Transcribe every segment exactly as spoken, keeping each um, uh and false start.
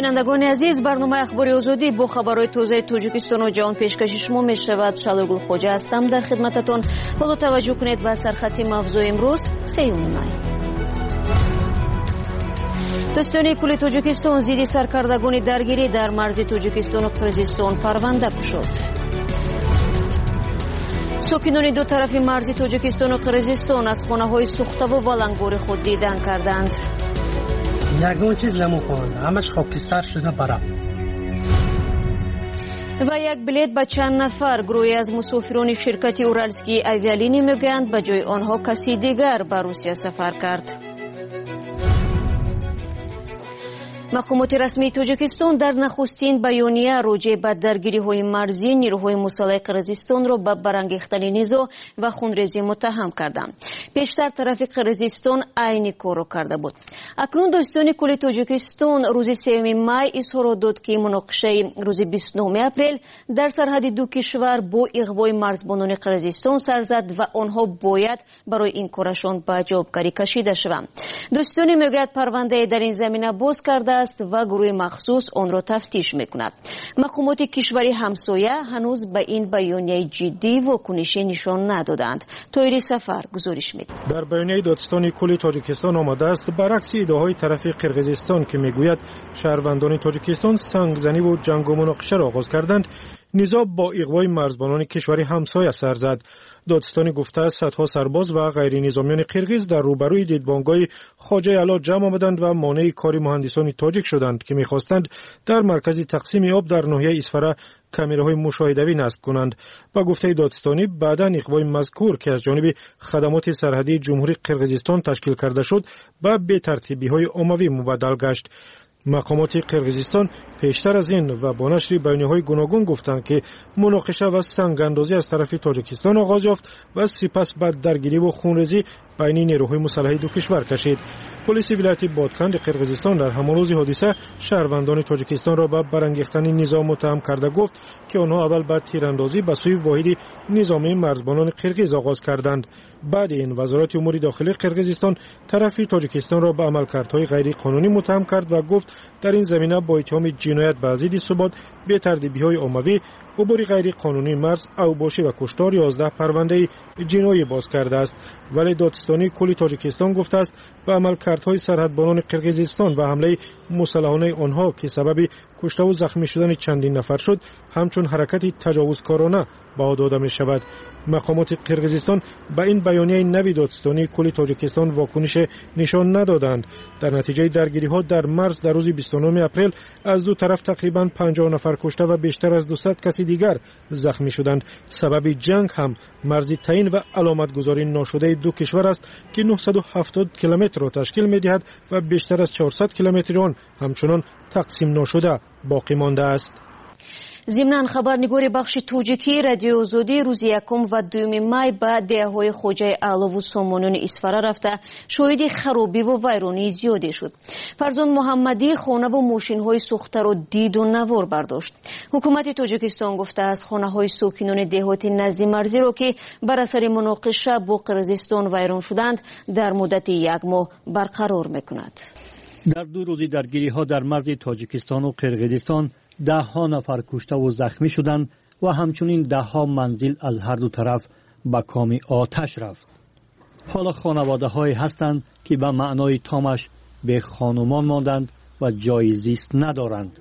شنوندگان عزیز، برنامه اخبار آزادی با خبرهای تازه تاجیکستان و جهان پیشکش شما میشود. شالوگل خوجا هستم در خدمتتون. حالا توجه کنید به سرخط موضوع امروز سیوم مای. دستان کل تاجیکستان ضد سرکردگان درگیری در مرز تاجیکستان و قرقیزستان پرونده شد. ساکنان دو طرف مرز تاجیکستان و قرقیزستان از خانه‌های سوخته و ولنگار خود دیدن کردند. یگان چیز نمی‌کنند، همش خاکستر شده برام. و یک بلیت به چند نفر گروهی از مسافران شرکت اورالسکی اویالینی میگویند به جای آنها کسی دیگر به روسیه سفر کرد. مقامات رسمی تاجیکستان در نخستین بیانیه راجع به درگیری‌های مرزی نیروهای مسلح قرقیزستان را به برانگیختن نزاع و خونریزی متهم کردند. پیشتر طرف قرقیزستان عین کار را کرده بود. اکنون داستان کل تاجیکستان روز سوم مای اظهار داد که مناقشه روز بیست و نه اپریل در سرحد دو کشور با اغوای مرزبانان قرقیزستان سر زد و آنها باید برای این کارشان به جوابگیری کشیده شوند. داستان میگوید پرونده در این زمینه باز کرده و گروه مخصوص آن را تفتیش میکند. مقامات کشوری همسایه هنوز به این بیانیه جدی واکنشی نشان ندادند. طاهر سفر گزارش میده. در بیانیه دادستان کل تاجیکستان آمده است برعکس ادعاهای طرف قرقیزستان که میگوید شهروندان تاجیکستان سنگزنی و جنگ و مناقشه را آغاز کردند، نزاع با اغوای مرزبانان کشوری همسایه سر زد. دادستان گفته است صدها سرباز و غیر نظامیان قرقیز در روبروی دیدبانگاه خواجه اعلی جمع آمدند و مانع کار مهندسان تاجیک شدند که می‌خواستند در مرکز تقسیم آب در ناحیه اسفره کامراهای مشاهده‌ای نصب کنند. با گفته دادستانی بعداً اغوای مذکور که از جانب خدمات سرحدی جمهوری قرقیزستان تشکیل کرده شد به بی‌ترتیبی‌های عمومی مبدل گشت. مقامات قرقیزستان پیشتر از این و با نشر بیانیه‌های گوناگون گفتند که مناقشه و سنگ‌اندازی از طرف تاجیکستان آغاز یافت و سپس بعد درگیری و خونریزی بین نیروهای مسلح دو کشور کشید. پلیس ولایت بادکند قرقیزستان در همان روز حادثه شهروندان تاجیکستان را به برانگیختن نزاع متهم کرده گفت که آنها اول به تیراندازی به سوی واحد نظامی مرزبانان قرقیز آغاز کردند. بعد این وزارت امور داخلی قرقیزستان طرف تاجیکستان را به عملکردهای غیر قانونی متهم کرد و گفت در این زمینه با اتهام جنایت به ضد ثبات، بی‌ترتیبی‌های عمومی، عبور غیر قانونی مرز، اوباشی و کشتار یازده پرونده جنایی باز کرده است. ولی دادستانی کل تاجیکستان گفته است به عملکردهای سرحدبانان قرقیزستان و حمله مسلحانه آنها که سبب کشته و زخمی شدن چندین نفر شد همچون حرکت تجاوزکارانه بها داده می شود. مقامات قرقیزستان به این بیانیه نوی دادستانی کل تاجیکستان واکنش نشان ندادند. در نتیجه درگیری ها در مرز در روز بیست و نه اپریل از دو طرف تقریبا پنجاه نفر کشته و بیشتر از دویست کسی دیگر زخمی شدند. سبب جنگ هم مرز تعیین و علامت گذاری ناشده دو کشور است که نهصد و هفتاد کیلومتر را تشکیل می دهد و بیشتر از چهارصد کیلومتر آن همچنان تقسیم ناشده باقی مانده است. ضمناً خبرنگار بخش توجیکی رادیو آزادی روز یکم و دوم مای به دهه‌های خواجه اعلی و سامانان اسفره رفته شاهد خرابی و ویرانی زیادی شد. فرزان محمدی خانه و ماشین‌های سوخته را دید و نوار برداشت. حکومت تاجیکستان گفته است خانه‌های ساکنان دهات نزد مرزی را که بر اثر مناقشه با قرقیزستان ویران شدند در مدت یک ماه برقرار می‌کند. در دو روز درگیری‌ها در مرز تاجیکستان و قرقیزستان ده ها نفر کشته و زخمی شدند و همچنین ده ها منزل از هر دو طرف به کام آتش رفت. حالا خانواده هایی هستند که به معنای تامش به خانمان ماندند و جای زیست ندارند.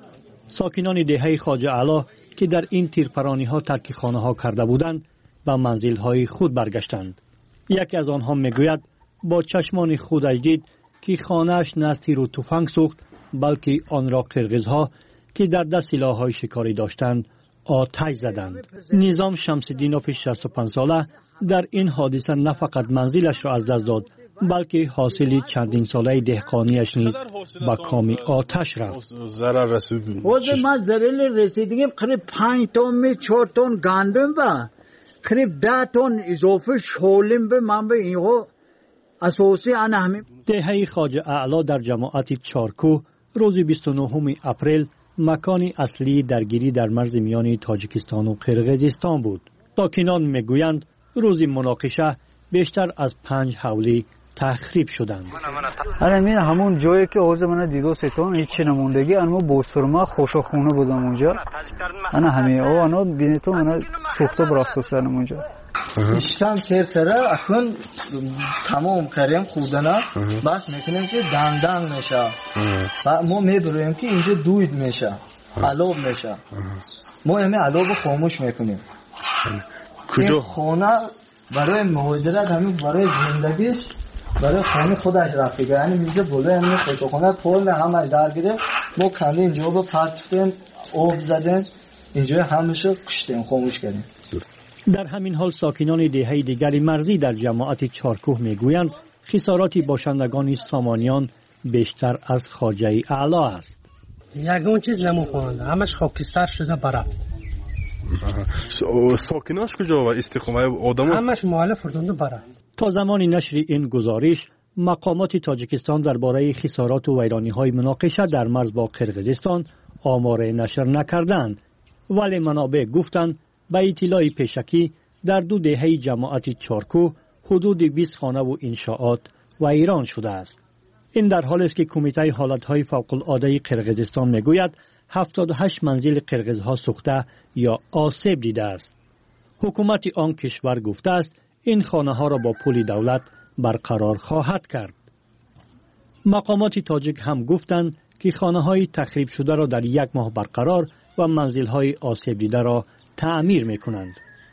ساکنان دهه خواجه اعلی که در این تیرپرانی ها ترک خانه ها کرده بودند به منزل های خود برگشتند. یکی از آنها میگوید با چشمان خودش دید که خانهش نه تیر و تفنگ سوخت بلکه آن را قرقیزها که در دست سلاح‌های شکاری داشتند آتش زدند. نظام شمس‌الدینوف شصت و پنج ساله در این حادثه نه فقط منزلش را از دست داد بلکه حاصل چندین ساله دهقانیش نیز با کام آتش رفت. ضرر رسید. خود ما ضرر رسیدیم قریب پنج تن چهار تن گندم و قریب ده تن اضافه شولیم به من به اینها اساسی آن همین. دهه خواجه اعلی در جماعت چارکو روز بیست و نه اپریل مکان اصلی درگیری در مرز میان تاجیکستان و قرقیزستان بود. ساکنان میگویند روز مناقشه بیشتر از پنج حوله تخریب شدند. همین همون جایی که اوز من دیدو ستون هیچ نموندگی انو بوسرما خوشخونه بودم اونجا. انا همین او انا بینیتو من سوخته برافتوسن اونجا. اشکان سر سره اکنون تمام کردیم خودنا بس میکنیم که دندان میشه و ما میبرویم که اینجا دوید میشه علوب میشه ما همه علوب خاموش میکنیم. این خونه برای مهاجرت همین برای زندگیش برای خانه خودش رفته یعنی اینجا بلوی همین خودخونه پول همه درگیره ما کنده اینجا با پرچتیم آب زدیم اینجا همیشه کشتیم خاموش کردیم. در همین حال ساکنان دهه دیگری مرزی در جماعت چارکوه میگویند خسارات باشندگان سامانیان بیشتر از خواجه اعلی است. یگان چیز نمیخوند همش خاکستر شده برا. ساکناش کجا و استخدام آدم همش مؤلف فردونده برا. تا زمان نشر این گزارش مقامات تاجیکستان درباره خسارات و ویرانی‌های مناقشه در مرز با قرقیزستان آمار نشر نکردند، ولی منابع گفتند به اطلاع پیشکی در دو دهه جماعت چارکوه حدود بیست خانه و انشاءات ویران شده است. این در حالی است که کمیته حالتهای فوق العاده قرقیزستان میگوید هفتاد و هشت منزل قرقیزها سوخته یا آسیب دیده است. حکومت آن کشور گفته است این خانه ها را با پول دولت برقرار خواهد کرد. مقامات تاجیک هم گفتند که خانه های تخریب شده را در یک ماه برقرار و منزل های آسیب دیده را تعمیر میکنند.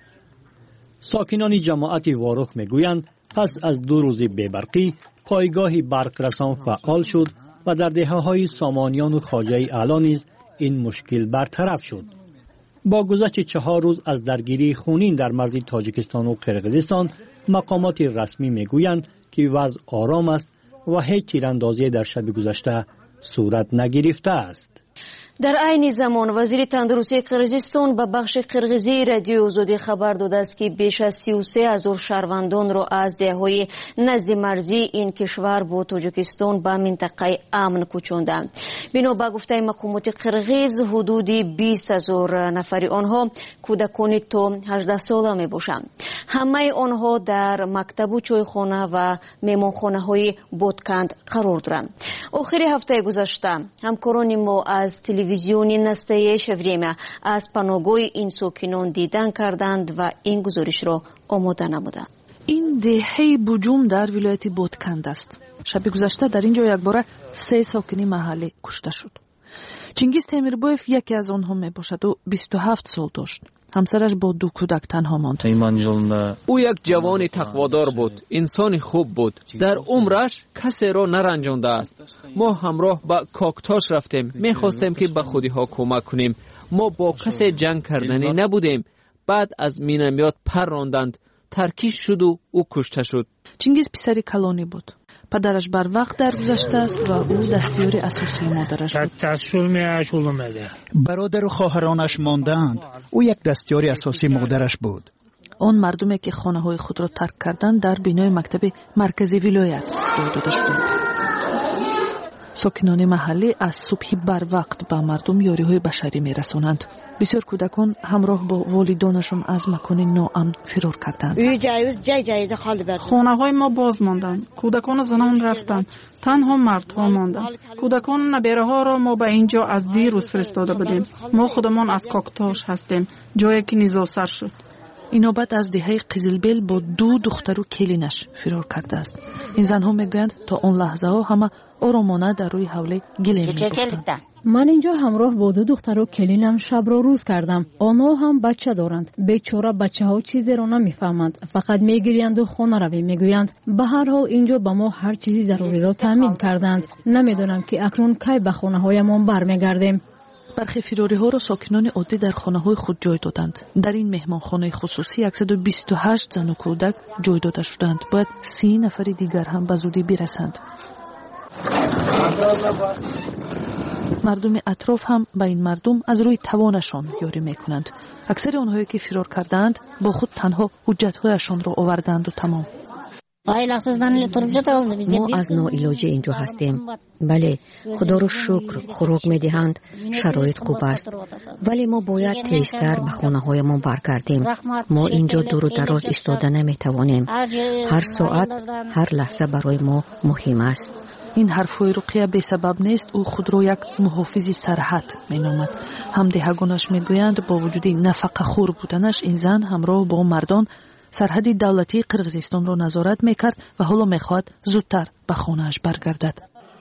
ساکنان جماعت واروخ میگویند پس از دو روز بیبرقی پایگاه برقرسان فعال شد و در دهه های سامانیان و خواجه اعلی نیز این مشکل برطرف شد. با گذشت چهار روز از درگیری خونین در مرز تاجیکستان و قرقیزستان مقامات رسمی میگویند که وضع آرام است و هیچ تیراندازی در شب گذشته صورت نگرفته است. در عین زمان وزیر تندرستی قرقیزستان به بخش قرقیزی رادیو آزادی خبر داده است که بیش از سی و سه هزار شهروندان را از دههای نزد مرزی این کشور با تاجیکستان به منطقه امن کوچاندند. بنا به گفته مقامات قرقیز حدود بیست هزار نفر آنها کودکان تا هجده ساله می باشند. همه آنها در مکتب و چایخانه و مهمانخانه های بودکند قرار دارند. آخر هفته گذشته همکاران ما از تلویزیون نستایش وریمه از پناهگاه این ساکنان دیدن کردند و این گزارش را آماده نمودند. این دهه بجوم در ولایت بودکند است. شب گذشته در اینجا یک باره سه ساکنی محلی کشته شد. چنگیز تیمیربایف یکی از آنها می باشد و بیست و هفت سال داشت. همسرش با دو کودک تنها ماند. او یک جوان تقوادار بود، انسان خوب بود. در عمرش کسی را نرنجانده است. ما همراه با کاکتاش رفتیم، میخواستیم که به خودی ها کمک کنیم. ما با کسی جنگ کردنی نبودیم. بعد از مینامیات پر راندند، ترکیش شد و او کشته شد. چنگیز پسری کلانی بود. پدرش بر وقت درگذشته است و او دستیار اساسی مادرش بود. برادر و خواهرانش ماندند. او یک دستیار اساسی مادرش بود. آن مردمی که خانه های خود را ترک کردند در بینای مکتب مرکزی ولایت جای داده شدند. ساکنان محلی از صبح بر وقت به مردم یاری های بشری می رسونند. بسیار کودکان همراه با والدانشون از مکان ناامن فرار کردند. خانه های ما باز ماندند. کودکان و زنان رفتند. تنها مردها ماندند. کودکان و نبیره ها را ما به اینجا از دیروز فرستاده بودیم. ما خودمان از کاکتاش هستیم، جایی که نیزا سر شد. این نوبت از دهه قزلبیل با دو دختر و کلینش فرار کرده است. این زنها میگویند تا اون لحظه ها همه آرامانه در روی حوله گله می‌پختند. من اینجا همراه با دو دختر و کلینم شب را روز کردم. آنها هم بچه دارند. بیچاره بچه ها چیزی را نمیفهمند. فقط میگریند و خانه روی میگویند. به هر حال اینجا به ما هر چیزی ضروری را تامین کردند. نمیدونم که اکنون کی به خانه هایمان برمیگردیم. برخی فراری ها را ساکنان عادی در خانه های خود جای دادند. در این مهمانخانه خصوصی صد و بیست و هشت زن و کودک جای داده شدند. باید سی نفر دیگر هم به زودی برسند. مردم اطراف هم به این مردم از روی توانشان یاری میکنند. اکثر آنهایی که فرار کردند با خود تنها حجت‌هایشان را آوردند و تمام. ما از ناعلاجی اینجا هستیم. بله، خدا رو شکر خوراک می دهند، شرایط خوب است، ولی ما باید تیزتر به خانه های ما برگردیم. ما اینجا دور و دراز ایستاده نمی توانیم. هر ساعت، هر لحظه برای ما مهم است. این حرفای رقیه به سبب نیست. او خود را یک محافظ سرحد می نامد. همدهگانش می گویند با وجود نفقه خور بودنش این زن همراه با مردان سرحد دولتی قرغیزستان را نظارت می کرد و حالا می خواهد زودتر به خانه‌اش برگردد.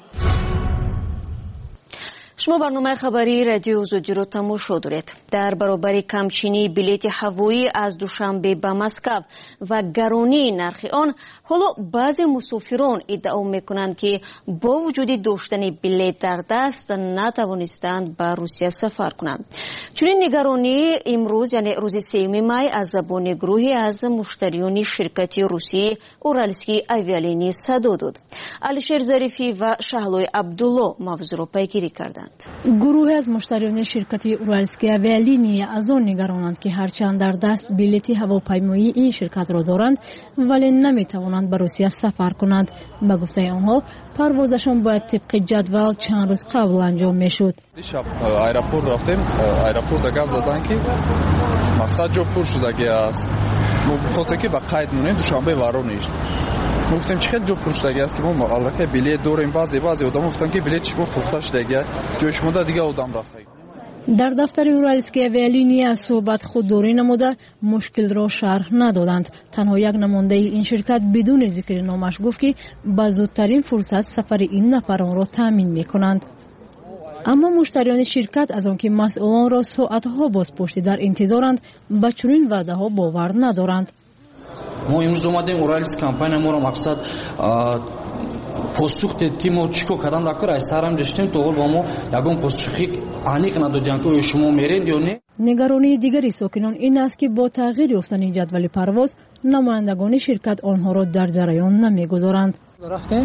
شما برنامه خبری رادیو آزادی رو تماشا دارید. در برابر کمچینی بلیط هوایی از دوشنبه به مسکو و گرانی نرخ آن، حالا بعضی مسافران ادعا میکنند که با وجود داشتن بلیط در دست نتوانستند به روسیه سفر کنند. چنین نگرانی امروز یعنی روز سوم می از زبان گروهی از مشتریان شرکت روسی اورالسکی آویالینی صدا داد. علیشیر ظریفی و شهلای عبدالله موضوع را پیگیری کردند. گروه از مشتریان شرکت اورالسکی آویالینی از آن نگرانند که هرچند در دست بلیط هواپیمایی این شرکت را دارند ولی نمیتوانند به روسیه سفر کنند. به گفته آنها پروازشان باید طبق جدول چند روز قبل انجام میشد. دیشب ایرپورت رفتیم، ایرپورت گفت دادن که مقصد جو پر شدگی است. خاطر که با قید مونیم دوشنبه وارونیش. گفتم چه خیلی جو پر شدگی است که ما البته بلیط داریم. بعضی بعضی آدم گفتن که بلیط شما فروخته شده، جوش مونده دیگه آدم رفته. در دفتر اورالسکی آویالینی از صحبت خودداری نموده مشکل را شرح ندادند. تنها یک نماینده این شرکت بدون ذکر نامش گفت که با زودترین فرصت سفر این نفران را تامین میکنند. اما مشتریان شرکت از آنکه مسئولان را ساعتها باز پشتی در انتظارند به چنین وعده ها باور ندارند. ما امروز اومدیم اورالسک کمپانی ما را مقصد پاسخ داد که ما چیکار کردن دکتر از سرم داشتیم تو با ما یگان پاسخی انیق ندادن که شما میرید یا نه. نگرانی دیگری ساکنان این است که با تغییر یافتن جدول پرواز نمایندگان شرکت آنها را در جریان نمیگذارند. رفتیم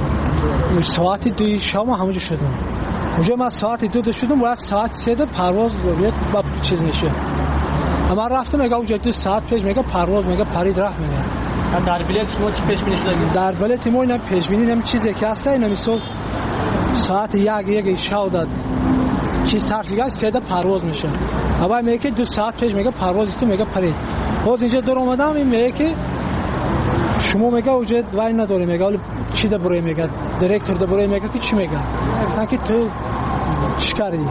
ساعت دو شام همونجا شدیم. اونجا ما ساعت دو شدیم باید ساعت سه پرواز بیاد با چیز میشه. اما رفتم میگه اونجا دو ساعت پیش میگه پرواز میگه پرید راه میگه. در بلیط شما چی پیش بینی شده؟ در بلیط ما اینا پیش بینی نمی چیزی که هست اینا میسو ساعت یک یک شب داد چی سرسیگه سیده پرواز میشه. اما میگه که دو ساعت پیش میگه پرواز است میگه پرید. باز اینجا دور اومدم این میگه که شما میگه اونجا وای نداره میگه ولی چی ده برای میگه دایرکتور ده برای میگه که چی میگه؟ گفتن که تو چیکاری؟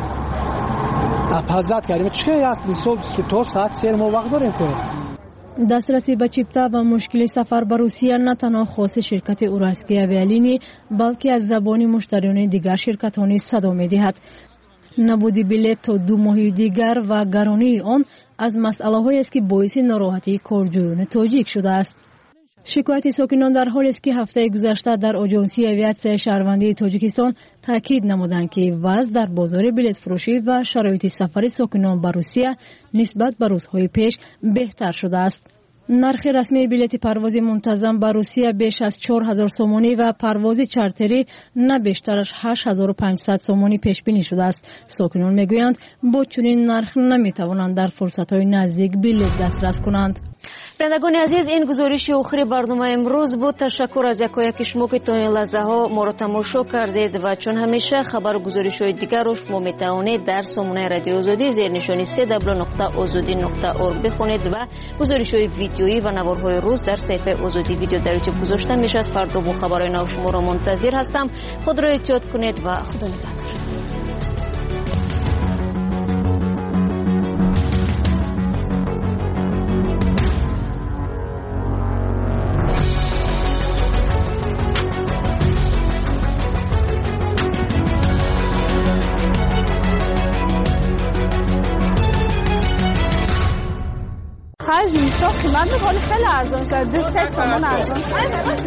اپازات کردیم چیکار میسو تو ساعت سه ما وقت داریم که دسترسی به چیپتا و مشکل سفر به روسیه نه تنها خاص شرکت اورالسکی آویالینی بلکه از زبان مشتریان دیگر شرکت‌ها صدا می‌دهد. نبود بلیط تا دو ماه دیگر و گرانی آن از مسئله‌هایی است که باعث ناراحتی کارجویان تاجیک شده است. شکایت ساکنان در حالی است که هفته گذشته در آژانسی اویاسیون شهروندی تاجیکستان تاکید نمودند که وضع در بازار بلیط فروشی و شرایط سفر ساکنان به روسیه نسبت به روزهای پیش بهتر شده است. نرخ رسمی بلیط پرواز منتظم به روسیه بیش از چهار هزار سومانی و پرواز چارتری نه بیشتر از هشت هزار و پانصد سومانی پیش بینی شده است. ساکنان میگویند با چنین نرخ نمیتوانند در فرصت‌های نزدیک بلیط دسترس کنند. بینندگان عزیز، این گزارش آخری برنامه امروز بود. تشکر از یکایک شما که تا این لحظه ها ما را تماشا کردید و چون همیشه خبر و گزارش های دیگر رو شما میتوانید در سامانه رادیو آزادی زیر نشانی سه دبلیو نقطه آزادی نقطه اورگ بخونید و گزارش های ویدیویی و نوارهای روز در صفحه آزادی ویدیو در یوتیوب گذاشته میشد. فردا با خبرهای نو شما را منتظر هستم. خود را احتیاط کنید و خدا نگهدار. اینجا قیمت خیلی خیلی ارزان شد. دو سه تومن ارزان شد.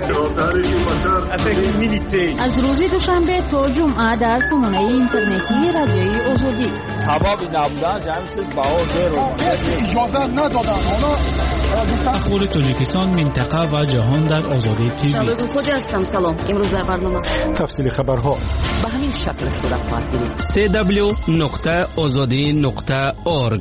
از روز دوشنبه تا جمعه در سامانه اینترنتی رادیوی آزادی. حبابی نبودن جمع شد باور رو اجازه ندادن. اخبار تاجیکستان، منطقه و جهان در آزادی تیوی. شبکه خوجه هستم. سلام. امروز در برنامه تفصیل خبرها به همین شکل صورت خواهد بود. سه دبلیو نقطه آزادی نقطه اورگ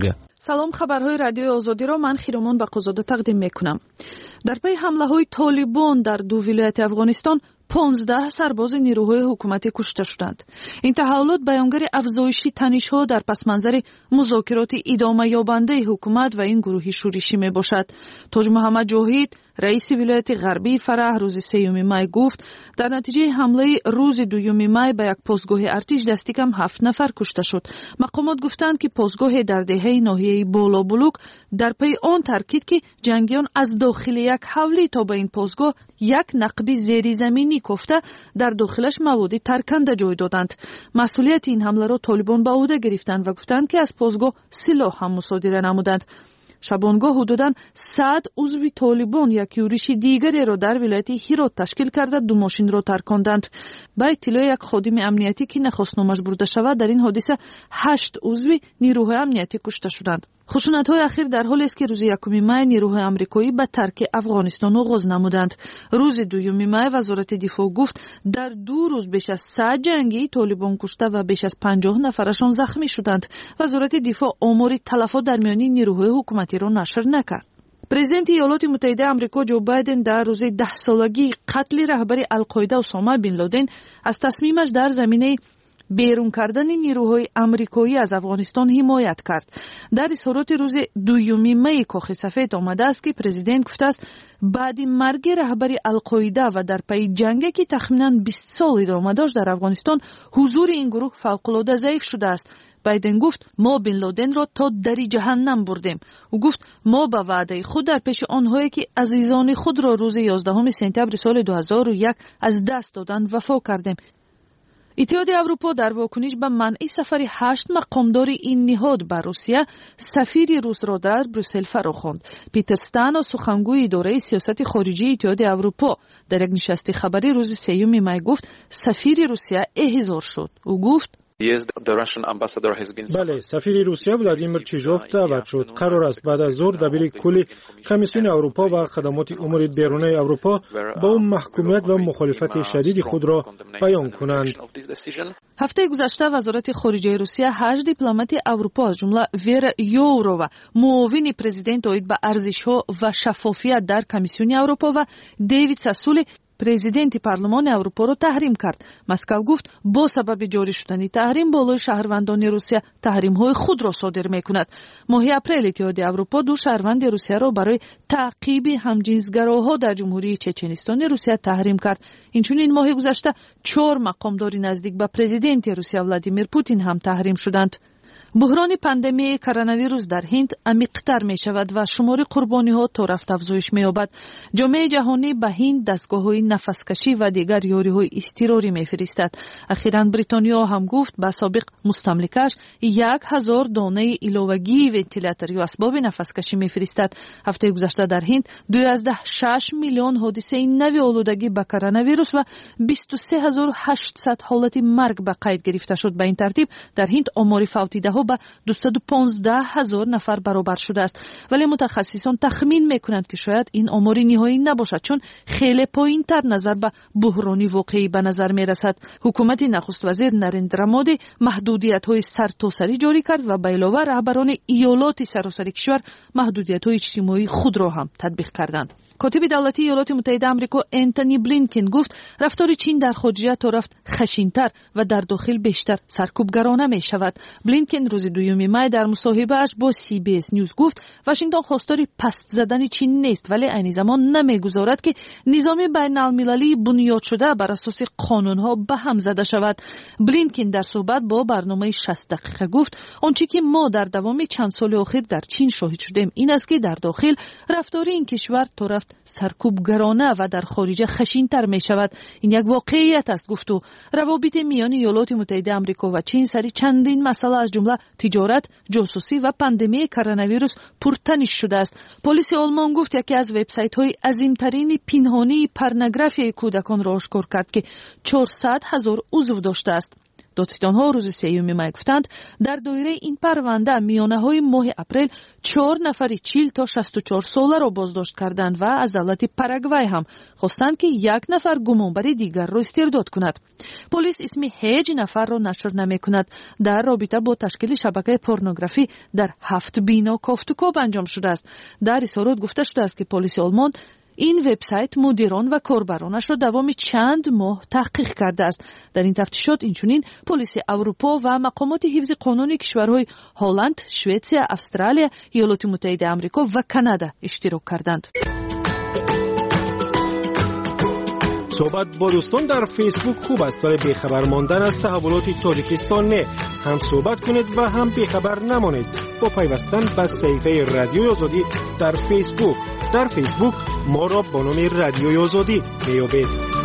салом, хабарҳои радиои озодиро ман хиромон бақозода тақдим мекунам. дар пайи ҳамлаҳои толибон дар ду вилояти афғонистон понздаҳ сарбози нирӯҳои ҳукуматӣ кушта шуданд. ин таҳаввулот баёнгари афзоиши танишҳо дар пасманзари музокироти идомаёбандаи ҳукумат ва ин гурӯҳи шӯришӣ мебошад. тоҷ муҳаммад ҷоҳид, раиси вилояти ғарбии фараҳ, рӯзи сеюми май гуфт, дар натиҷаи ҳамлаи рӯзи дуюми май ба як постгоҳи артиш дасти кам ҳафт нафар кушта шуд. мақомот гуфтанд, ки постгоҳе дар деҳаи ноҳияи болобулук дар пайи он таркид, ки ҷангиён аз дохили як ҳавлӣ то ба ин постгоҳ як нақби зеризаминӣ кофта дар дохилаш маводи тарканда ҷой доданд. масъулияти ин ҳамларо толибон ба ӯҳда гирифтанд ва гуфтанд, ки аз постгоҳ силоҳ ҳам мусодира намуданд. шабонгоҳ ҳудудан сад узви толибон як юриши дигареро дар вилояти ҳирот ташкил карда ду мошинро тарконданд. ба иттилои як ходими амниятӣ, ки нахост номаш бурда шавад, дар ин ҳодиса ҳашт узви нирӯҳои амниятӣ кушта шуданд. хушунатҳои ахир дар ҳолест, ки рӯзи якуми май нирӯҳои амрикоӣ ба тарки афғонистон оғоз намуданд. рӯзи дуюми май вазорати дифоъ гуфт, дар ду рӯз беш аз сад ҷангии толибон кушта ва беш аз панҷоҳ нафарашон захмӣ шуданд. вазорати дифоъ омори талафот дар миёни нирӯҳои ҳукуматиро нашр накард. президенти иёлоти муттаҳидаи амрико ҷо байден дар рӯзи даҳсолагии қатли раҳбари алқоида усома бин лоден аз тасмимаш дар заминаи берун кардани нирӯҳои амрикоӣ аз афғонистон ҳимоят кард. дар изҳороти рӯзи дуюми майи кохи сафед омадааст, ки президент гуфтааст, баъди марги раҳбари алқоида ва дар пайи ҷанге, ки тахминан бист сол идома дошт дар афғонистон, ҳузури ин гурӯҳ фавқулода заиф шудааст. байден гуфт, мо бин лоденро то дари ҷаҳаннам бурдем. ӯ гуфт, мо ба ваъдаи худ дар пеши онҳое, ки азизони худро рӯзи ёздаҳуми сентябри соли ду ҳазору як аз даст доданд, вафо кардем. иттиҳоди аврупо дар вокуниш ба манъи сафари ҳашт мақомдори ин ниҳод ба русия сафири русро дар брюссел фарохонд. питер стано, сухангӯи идораи сиёсати хориҷии иттиҳоди аврупо, дар як нишасти хабарӣ рӯзи сеюми май гуфт, сафири русия эҳтизор шуд. ӯ гуфт, бале, сафири русия владимир чижов даъват шуд. қарор аст баъд аз зур дабири кулли комиссиони аврупо ва хадамоти умури берунаи аврупо ба ӯ маҳкумият ва мухолифати шадиди худро баён кунанд. ҳафтаи гузашта вазорати хориҷаи русия ҳашт дипломати аврупо аз ҷумла вера ёурова, муовини президент оид ба арзишҳо ва шаффофият дар комиссиони аврупо ва дэвид сасули президенти парлумони аврупоро таҳрим кард. Москав гуфт, бо сабаби ҷорӣ шудани таҳрим болои шаҳрвандони русия таҳримҳои худро содир мекунад. моҳи апрел иттиҳоди аврупо ду шаҳрванди русияро барои таъқиби ҳамҷинсгароҳо дар ҷумҳурии чеченистони русия таҳрим кард. инчунин моҳи гузашта чор мақомдори наздик ба президенти русия Владимир Путин ҳам таҳрим шуданд. буҳрони пандемияи коронавирус дар ҳинд амиқтар мешавад ва шумори қурбониҳо то рафта афзоиш меёбад. ҷомеаи ҷаҳонӣ ба ҳинд дастгоҳҳои нафаскашӣ ва дигар ёриҳои изтирорӣ мефиристад. ахиран бритониё ҳам гуфт ба собиқ мустамликааш як ҳазор донаи иловагии вентилятори асбоби нафаскашӣ мефиристад. ҳафтаи гузашта дар ҳинд дуяздаҳ шаш миллион ҳодисаи нави олудагӣ ба коронавирус ва бисту се ҳазору ҳаштсад ҳолати марг ба қайд гирифта шуд. ба ин тартиб дар ҳинд омори фавтидаҳо ба дусаду понздаҳ ҳазор нафар баробар шудааст. вале мутахассисон тахмин мекунанд, ки шояд ин омори ниҳоӣ набошад, чун хеле поинтар назар ба буҳрони воқеӣ ба назар мерасад. ҳукумати нахуствазир Нарендра Моди маҳдудиятҳои сартосарӣ ҷорӣ кард ва ба илова раҳбарони иёлоти саросари кишвар маҳдудиятҳои иҷтимоии худро ҳам татбиқ карданд. котиби давлатии иёлоти муттаҳидаи амрико Энтони Блинкен гуфт, рафтори чин дар хоҷия то рафт хашинтар ва дар дохил бештар саркӯбгарона мешавад. Блинкен рӯзи дуюми май дар мусоҳибааш бо си би эс News гуфт, Вашингтон хостори паст задани чин нест, вале айни замон намегузорад, ки низоми байналмилалии бунёдшуда бар асоси қонунҳо ба ҳам зада шавад. Блинкен дар суҳбат бо барномаи шаст дақиқа гуфт, он чӣ ки мо дар давоми чанд соли охир дар чин шоҳид шудем, ин аст, ки дар дохил рафтори ин кишвар то рафт саркӯбгарона ва дар хориҷа хашинтар мешавад. ин як воқеият аст, гуфту. равобити миёни иёлоти муттаҳидаи амрико ва чин сари чандин масъала аз ҷумла тиҷорат, ҷосусӣ ва пандемияи коронавирус пуртаниш шудааст. полиси олмон гуфт, яке аз вебсайтҳои азимтарини пинҳонии порнографияи кӯдаконро ошкор кард, ки чорсад ҳазор узв доштааст. دادستان‌ها روز سیوم می گفتند در دایره این پرونده میانه‌های ماه اپریل چهار نفری چهل تا شصت و چهار ساله را بازداشت کردند و از دولت پاراگوای هم خواستند که یک نفر گمانبری دیگر را استرداد کند. پلیس اسم هیچ نفر را نشر نمی‌کند. در رابطه با تشکیل شبکه پورنوگرافی در هفت بینا کافتوکاب انجام شده است. در اظهارات گفته شده است که پلیس آلمان این وبسایت مدیران و کاربرانش را دوام چند ماه تحقیق کرده است. در این تفتیشات اینچنین پلیس اروپا و مقامات حفظ قانون کشورهای هلند، سوئیسریا، استرالیا، ایالات متحده آمریکا و کانادا اشتراک کردند. صحبت با دوستان در فیسبوک خوب است، ولی بیخبر ماندن از تحولات تاجیکستان نه. هم صحبت کنید و هم بیخبر نمانید با پیوستن به صفحه رادیوی آزادی در فیسبوک. در فیسبوک ما را با نام رادیوی آزادی میابید.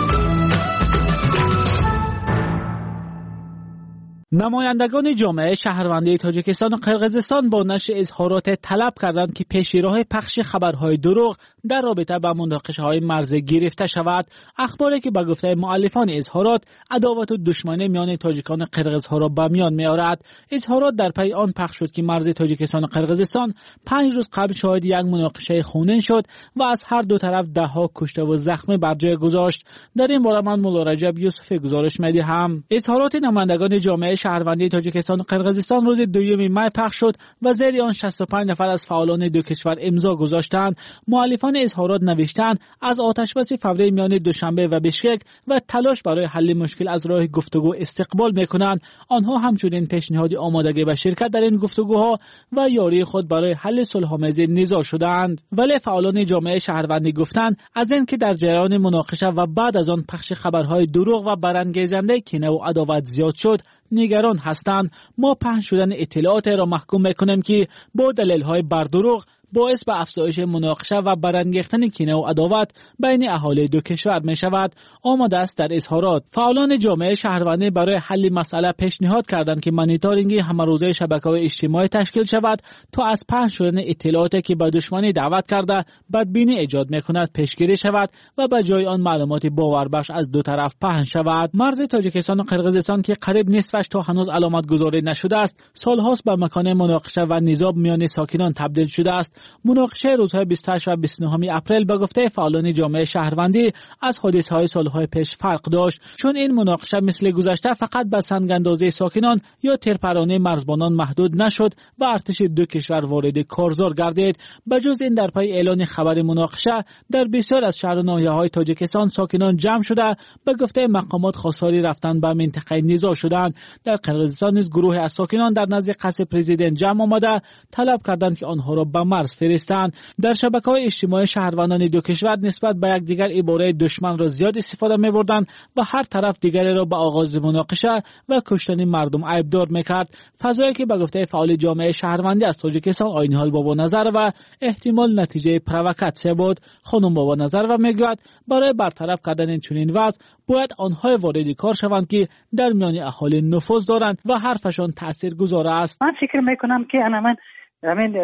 نمایندگان جامعه شهروندی تاجیکستان و قرقیزستان با نشر اظهارات طلب کردند که پیشراه پخش خبرهای دروغ در رابطه با مناقشه‌های مرزی گرفته شود. اخباری که به گفته مؤلفان اظهارات عداوت و دشمنی میان تاجیکان و قرقیزها را به میان می‌آورد. اظهارات در پی آن پخش شد که مرز تاجیکستان و قرقیزستان پنج روز قبل شاهد یک مناقشه خونین شد و از هر دو طرف ده‌ها کشته و زخمی بر جای گذاشت. در این باره من مولا رجب یوسفی گزارش می‌دهم. اظهارات نمایندگان جامعه شهروندی تاجیکستان و قرقیزستان روز دوم می پخش شد و زیر آن شصت و پنج نفر از فعالان دو کشور امضا گذاشتند. مؤلفان اظهارات نوشتند از آتشبس فوری میان دوشنبه و بشکک و تلاش برای حل مشکل از راه گفتگو استقبال میکنند. آنها همچنین پیشنهاد آمادگی به شرکت در این گفتگوها و یاری خود برای حل صلح‌آمیز نزاع شدند. ولی فعالان جامعه شهروندی گفتند از اینکه در جریان مناقشه و بعد از آن پخش خبرهای دروغ و برانگیزنده کینه و عداوت زیاد شد نگران هستند. ما پخش شدن اطلاعات را محکوم میکنیم که با دلیل‌های بردروغ باعث به افزایش مناقشه و برانگیختن کینه و عداوت بین اهالی دو کشور می شود. آماده است در اظهارات. فعالان جامعه شهروندی برای حل مسئله پیشنهاد کردند که مانیتورینگ همه‌روزه شبکه‌های اجتماعی تشکیل شود تا از پخش شدن اطلاعاتی که به دشمنی دعوت کرده بدبینی ایجاد می‌کند پیشگیری شود و به جای آن معلومات باوربخش از دو طرف پخش شود. مرز تاجیکستان و قرقیزستان که قریب نصفش تا هنوز علامت گذاری نشده است، سال‌هاست به مکان مناقشه و نزاع میان ساکنان تبدیل شده است. مناقشه روزهای بیست و هشت و بیست و نه اپریل به گفته فعالان جامعه شهروندی از حادثه‌های سالهای پیش فرق داشت، چون این مناقشه مثل گذشته فقط به سنگ‌اندازی ساکنان یا تیرپرانی مرزبانان محدود نشد و ارتش دو کشور وارد کارزار گردید. بجز این در پی اعلان خبر مناقشه در بسیار از شهر و ناحیه‌های تاجیکستان ساکنان جمع شده به گفته مقامات خواستاری رفتن به منطقه نزاع شدند. در قرقیزستان نیز گروه از ساکنان در نزد قصر پرزیدنت جمع آمده طلب کردند که آنها را به مرز فرستند. در شبکه‌های اجتماعی شهروندان دو کشور نسبت به یکدیگر عباره دشمن را زیاد استفاده می‌بردند و هر طرف دیگری را به آغاز مناقشه و کشتن مردم عیبدار می‌کرد. فضایی که به گفته فعال جامعه شهروندی از تاجیکستان آینحال بابا نظر و احتمال نتیجه پروکاتسیه بود. خانم بابا نظر و میگوید برای برطرف کردن این چنین وضع باید آنها وارد کار شوند که در میان اهالی نفوذ دارند و حرفشان تاثیرگذار است. من فکر می‌کنم که انا من همین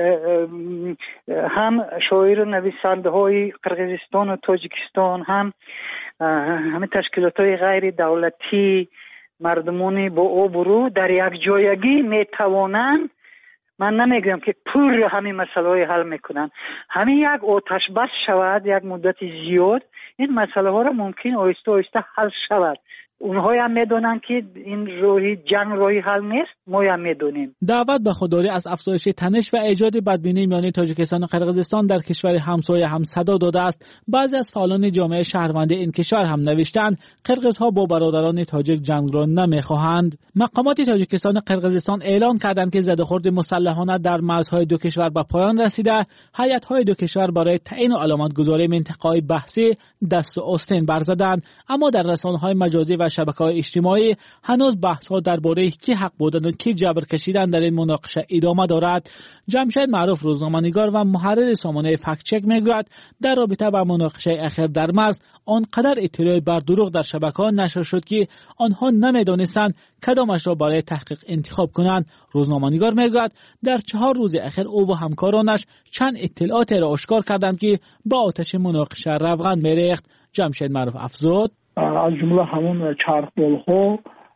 هم شاعر و نویسنده های قرقیزستان و تاجیکستان هم همین تشکیلات های غیر دولتی مردمانی با آبرو در یک جایگی میتوانند، من نمیگم که پر همین مسئله های حل میکنن، همین یک آتش بس شود یک مدت زیاد این مسئله ها را ممکن آیسته آیسته حل شود. اونها هم میدونن که این روحی جنگ روحی حل نیست، ما هم میدونیم. دعوت به خودداری از افزایش تنش و ایجاد بدبینی میان تاجیکستان و قرقیزستان در کشور همسایه هم صدا داده است. بعضی از فعالان جامعه شهروندی این کشور هم نوشتند قرقیزها با برادران تاجیک جنگ را نمیخواهند. مقامات تاجیکستان و قرقیزستان اعلان کردند که زده‌خورد مسلحانه در مرزهای دو کشور به پایان رسیده. هیئت‌های دو کشور برای تعیین و علامتگذاری منطقه‌های بحثی دست و آستین برزدند، اما در رسانه‌های مجازی و شبکه‌های اجتماعی هنوز بحث‌ها درباره کی حق بودن و کی جبر کشیدن در این مناقشه ادامه دارد. جمشید معروف روزنامه‌نگار و محرر سامانه فکت چک میگوید در رابطه با مناقشه اخیر در مرز آنقدر اطلاع بر دروغ در شبکه‌ها نشر شد که آنها نمی‌دانستند کدامش را برای تحقیق انتخاب کنند. روزنامه‌نگار میگوید در چهار روز اخیر او و همکارانش چند اطلاعات را آشکار کردند که با آتش مناقشه روغن می‌ریخت. جمشید معروف افزود از جمله همون چرخبال‌ها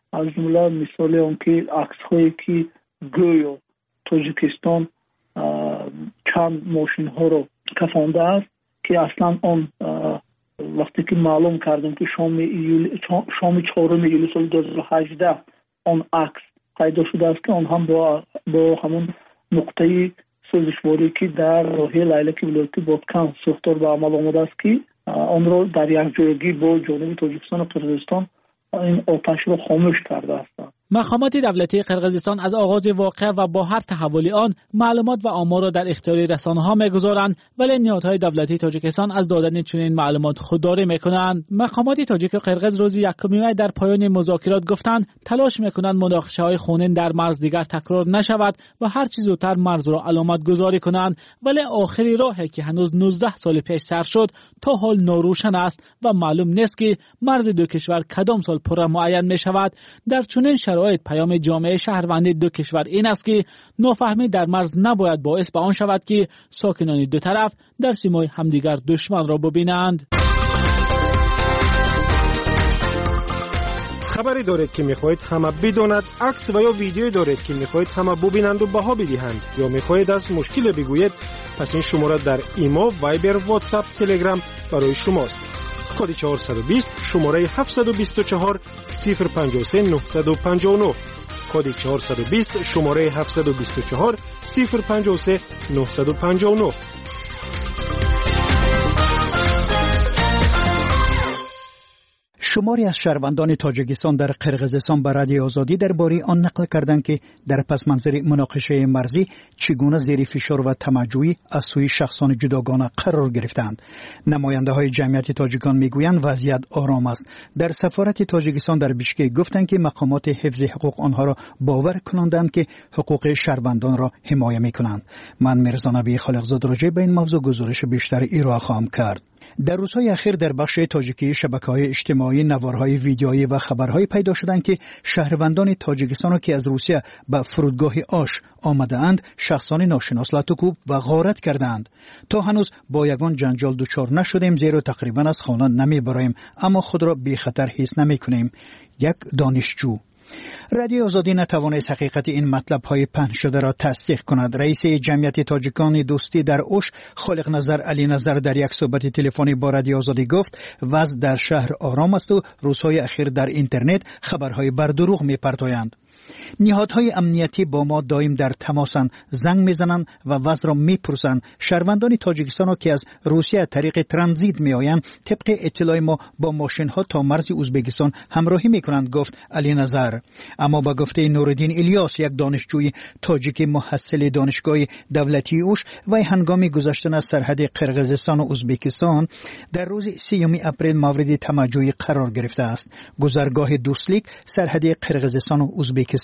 از جمله مثال اون که عکس هایی که گویا تاجیکستان چند ماشین ها رو کفانده است که اصلا آن وقتی که معلوم کردم که شام ایول شام چهارم ایول سال دو هزار و هجده آن عکس پیدا شده است که آن هم با با همون نقطه سوزشواری که در ناحیه لیلک ولایت بادکن ساختار به عمل آمده است که آن را در یک جایگی با جانب تاجیکستان و قرقیزستان این آتش را خاموش کرده هستند. مقامات دولتی قرقیزستان از آغاز واقعه و با هر تحولی آن معلومات و آمار را در اختیار رسانه‌ها می‌گذارند، ولی نهادهای دولتی تاجیکستان از دادن چنین معلومات خودداری می‌کنند. مقامات تاجیک و قرقیز روز یکم می در پایان مذاکرات گفتند تلاش می‌کنند مناقشه‌های خونین در مرز دیگر تکرار نشود و هر چیز زودتر مرز را علامت گذاری کنند، ولی آخری راهی که هنوز نوزده سال پیش سر شد تا حال ناروشن است و معلوم نیست که مرز دو کشور کدام سال پر معین می‌شود. در چنین شرایط پیام جامعه شهروندی دو کشور این است که نافهمی در مرز نباید باعث به آن شود که ساکنان دو طرف در سیمای همدیگر دشمن را ببینند. خبری دارید که میخواهید همه بداند، عکس و یا ویدیویی دارید که میخواهید همه ببینند و بها بدهند، یا میخواهید از مشکل بگویید، پس این شماره در ایما، وایبر، واتساپ، تلگرام برای شماست. کد چهارصد و بیست شماره هفتصد و بیست و چهار صفر پنجاه و سه نهصد و پنجاه و نه. کد چهارصد و بیست شماره هفتصد و بیست و چهار صفر پنجاه و سه نهصد و پنجاه و نه. شماری از شهروندان تاجیکستان در قرقیزستان به رادیو آزادی درباره آن نقل کردند که در پس منظر مناقشه مرزی چگونه زیر فشار و تمجوی از سوی شخصان جداگانه قرار گرفتند. نماینده های جمعیت تاجیکان میگویند وضعیت آرام است. در سفارت تاجیکستان در بیشکک گفتند که مقامات حفظ حقوق آنها را باور کناندند که حقوق شهروندان را حمایت میکنند. من میرزا نبی خالقزاد راجع به این موضوع گزارش بیشتر ارائه خواهم کرد. در روزهای اخیر در بخش تاجیکی شبکه‌های اجتماعی نوارهای ویدیویی و خبرهای پیدا شدند که شهروندان تاجیکستان که از روسیه به فرودگاه آش آمده‌اند شخصان ناشناس لطوکوب و غارت کردند. تا هنوز با یگان جنجال دچار نشدیم، زیرا تقریبا از خانه نمیبریم، اما خود را بی خطر حس نمی‌کنیم. یک دانشجو رادیو آزادی نتوانست حقیقت این مطلب های پنهان شده را تصدیق کند. رئیس جمعیت تاجیکان دوستی در اوش خالق نظر علی نظر در یک صحبت تلفنی با رادیو آزادی گفت وضع در شهر آرام است و روزهای اخیر در اینترنت خبرهای بر دروغ می‌پرتایند. نهادهای امنیتی با ما دائم در تماسند، زنگ میزنند و وضع را میپرسند. شهروندان تاجیکستان که از روسیه طریق ترانزیت میآیند طبق اطلاع ما با ماشین ها تا مرز ازبکستان همراهی میکنند، گفت علی نظر. اما با گفته نورالدین الیاس، یک دانشجوی تاجیک محصل دانشگاه دولتی اوش، و هنگام گذشتن از سرحد قرقیزستان و ازبکستان در روز سیوم اپریل مورد تمجوی قرار گرفته است. گذرگاه دوسلیک سرحد قرقیزستان و ازبکستان.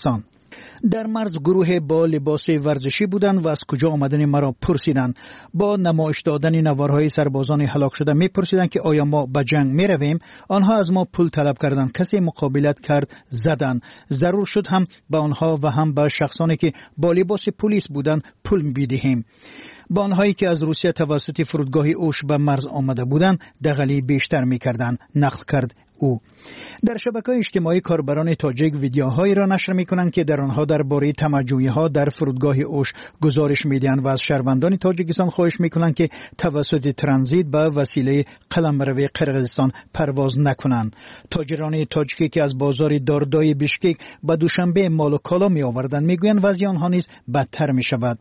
در مرز گروه با لباس ورزشی بودند و از کجا آمدن مرا پرسیدند. با نمایش دادن نوارهای سربازان هلاک شده می پرسیدند که آیا ما به جنگ می رویم. آنها از ما پول طلب کردند. کسی مقابلت کرد، زدند. ضرور شد هم به آنها و هم به شخصانی که با لباس پلیس بودند پول بدهیم. با آنهایی که از روسیه توسط فرودگاه اوش به مرز آمده بودند دغلی بیشتر می‌کردند، نقل کرد او. در شبکه‌های اجتماعی کاربران تاجیک ویدیوهایی را نشر می‌کنند که در آنها درباره تمجویی‌ها در فرودگاه اوش گزارش می‌دهند و از شهروندان تاجیکستان خواهش می‌کنند که توسط ترانزیت به وسیله قلمرو قرقیزستان پرواز نکنند. تاجران تاجیکی که از بازار داردای بیشکک به دوشنبه مال و کالا می‌آوردند می‌گویند وضع آنها نیز بدتر می‌شود.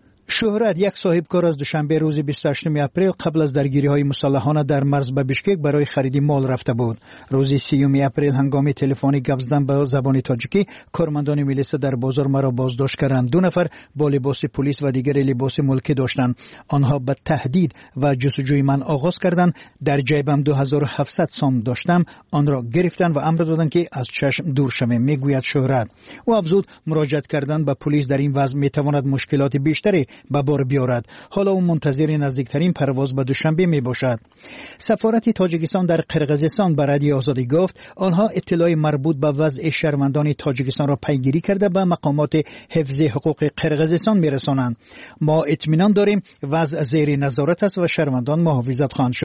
شهرت، یک صاحب کار، از دوشنبه روز بیست و هشتم اپریل قبل از درگیری‌های مسلحانه در مرز به بیشکک برای خرید مال رفته بود. روز سیوم اپریل هنگام تلفنی گپ زدن به زبان تاجیکی، کارمندان میلیسا در بازار مرا بازداشت کردند. دو نفر با لباس پلیس و دیگر لباس ملکی داشتند. آنها به تهدید و جستجوی من آغاز کردند. در جیبم دو هزار و هفتصد سام داشتم. آن را گرفتند و امر دادند که از چشم دور شوم، میگوید شهرت. او افزود مراجعت کردن به پلیس در این وضع میتواند مشکلات بیشتری به بار بیارد. حالا او منتظر نزدیکترین پرواز به دوشنبه می باشد. سفارت تاجیکستان در قرقیزستان به رادیو آزادی گفت آنها اطلاع مربوط به وضع شهروندان تاجیکستان را پیگیری کرده به مقامات حفظ حقوق قرقیزستان می رسانند. ما اطمینان داریم وضع زیر نظارت است و شهروندان محافظت خواهند شد.